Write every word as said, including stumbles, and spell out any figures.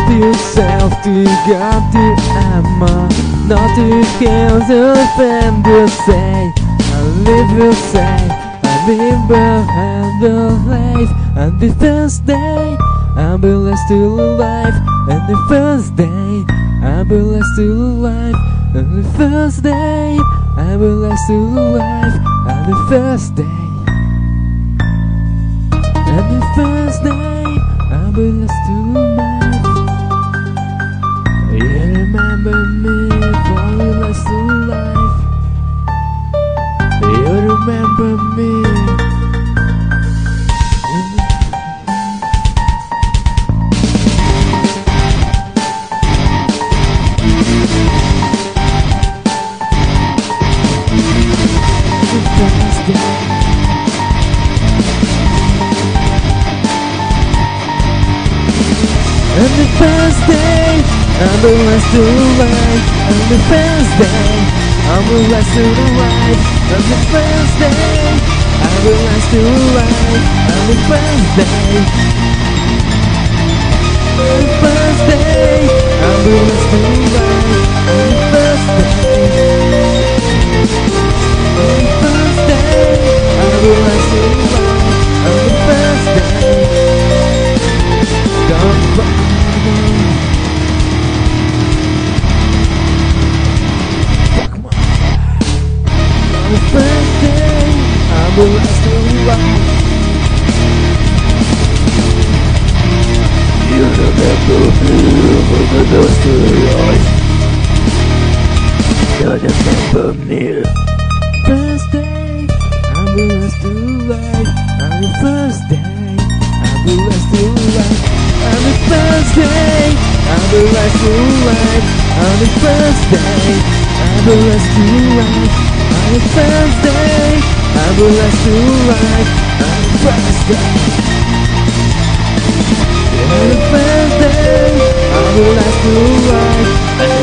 love yourself to God to Emma, not to kill the fan will say, I live will say, I live behind the life, and the first day, I'm blessed to life, and the first day, I'm blessed to life, and the first day, I'm blessed to life, and the first day, and the first day, I'm blessed to life. You remember me, for the rest of life. You remember me. And the first day, I'm blessed to life. And the first day, I'm blessed to life. And the first day, I'm blessed to life. And the first day, and the first day, I'm blessed to life. And the first day, and the first day, I'm blessed to life. And the first day, don't cry. On the first day, I'm blessed to life. You remember me for the rest of your life. You remember me. First day, I'm blessed to life. On the first day, I'm blessed to life. On the first day, I'm blessed to life. On the first day, I'm blessed to life. On the first day, I'm blessed to life. On the first day, on the first day, I'm blessed to life.